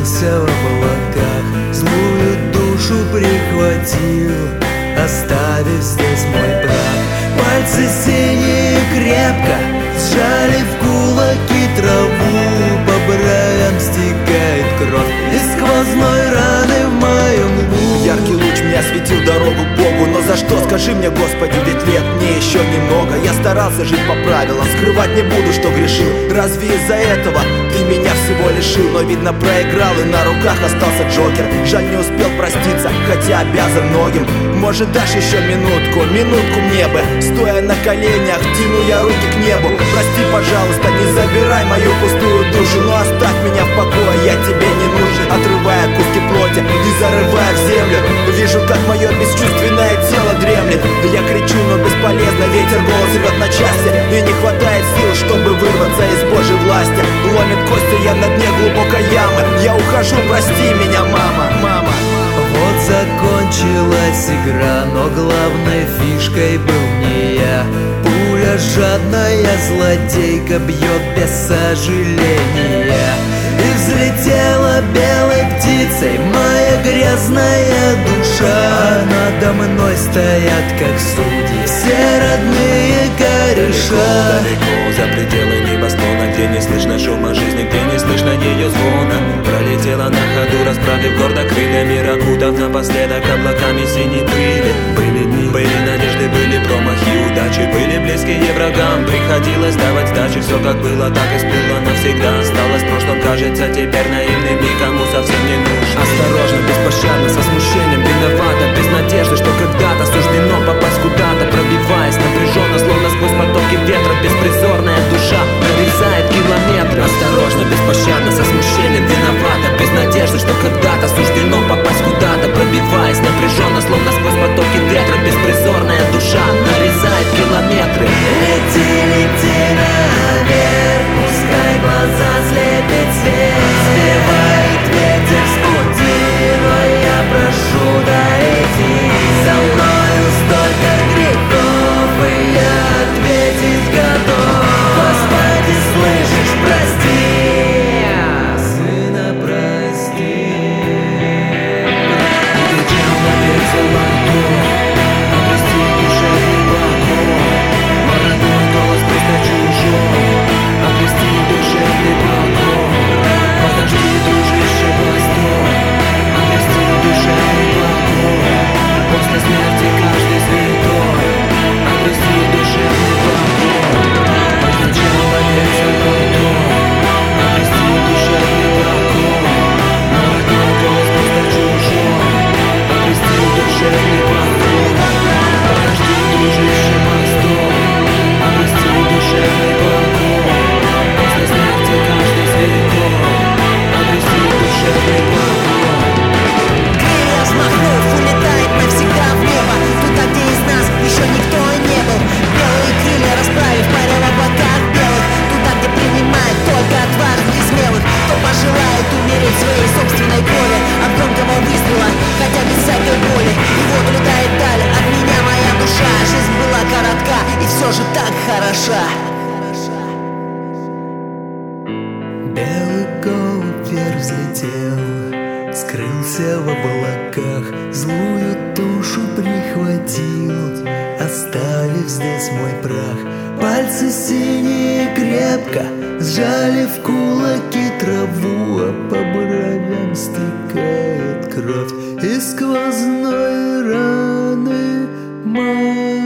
скрылся в облаках, злую душу прихватил, оставив здесь мой прах. Пальцы синие крепко сжали в кулаки траву, по бровям стекает кровь из сквозной раны в моем лбу. Яркий луч мне осветил дорогу к Богу, но за что, скажи мне, Господи, ведь лет мне еще немного. Я старался жить по правилам, скрывать не буду, что грешил. Разве из-за этого ты меня всего лишил? Но видно проиграл и на руках остался Джокер. Жаль, не успел проститься, хотя обязан многим. Может, дашь еще минутку, минутку мне бы. Стоя на коленях, тяну я руки к небу. Прости, пожалуйста, не забирай мою пустую душу, но оставь меня в покое, я тебе не нужен. Отрывая куски плоти и зарывая в землю, вижу, как мое бесчувственное тело дремлет. Я кричу, но бесполезно, ветер голос рвет на части, и не хватает сил, чтобы вырваться из Божьей власти. Ломит кости, я на дне глубокой ямы. Я ухожу, прости меня, мама, мама. Вот закончилась игра, но главной фишкой был не я. Пуля жадная злодейка бьет без сожаления, и взлетела белой птицей моя грязная душа. Надо мной стоят, как судьи, все родные кореша. Далеко, за пределы небосклона, где не слышно шума жизни, где не слышно ее звона. Пролетела на ходу, расправив гордо крыльями, окутав напоследок облаками синей пыли. Были дни, были надежды, были промахи, удачи, были близкие врагам. Приходилось давать сдачи, все как было, так и сплыло навсегда. Осталось в прошлом, кажется, теперь наивным, никому совсем не нужно. Осторожно, беспощадно, со смущением, виновата, без надежды, что когда-то суждено попасть куда-то, пробиваясь напряженно, словно сквозь потоки ветра. Беспризорная душа нарезает километры. Осторожно, беспощадно, со смущением, виновата, без надежды, что когда-то суждено попасть куда-то, пробиваясь напряженно, словно сквозь потоки ветра. Беспризорная душа нарезает километры. Лети, лети наверх, пускай глаза слепит свет. Сбивает ветер с пути, но я прошу, дойти. За мною столько грехов, и я ответить готов. Господи, слышишь, прости, сына, прости. Улетел наверх за ладонь, обрести душевный покой. Мой родной голос просто чужой, обрести душевный покой. Подожди, дружище, постой, обрести душевный покой. После смерти каждый святой, обрести душевный покой. Улетел наверх за ладонь, обрести душевный покой. Мой родной голос просто чужой, обрести душевный покой. Подожди, дружище, постой, обрести душевный покой. После смерти каждый святой, обрести душевный покой. Крылья взмахнув, улетает навсегда в небо, туда, где из нас еще никто не был. Белые крылья расправив, паря в облаках белых, туда, где принимает только отважных и смелых. Кто пожелает умереть своей собственной крови от громкого выстрела, хотя без всякой боли. И вот улетает даль от меня моя душа. Жизнь была коротка и все же так хороша. Белый голубь вверх взлетел, скрылся в облаках, злую душу прихватил, оставив здесь мой прах. Пальцы синие крепко сжали в кулаки траву, а по бровям стекает кровь из сквозной раны моей.